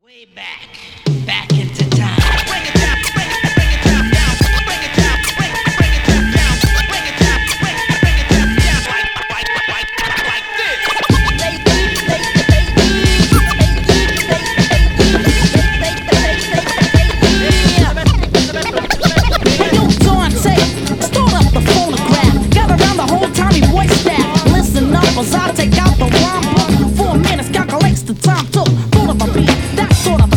Way back into time. Bring it down, bring it down, down. Bring it down, bring it down, down. Bring it down, bring it down, down. Like this. Hey, yo, Dante, start up the phonograph. Gather around the whole Tommy Boy staff. Listen up as I take out the rhyme book. 4 minutes calculates the time took. Full of a beat, that sort of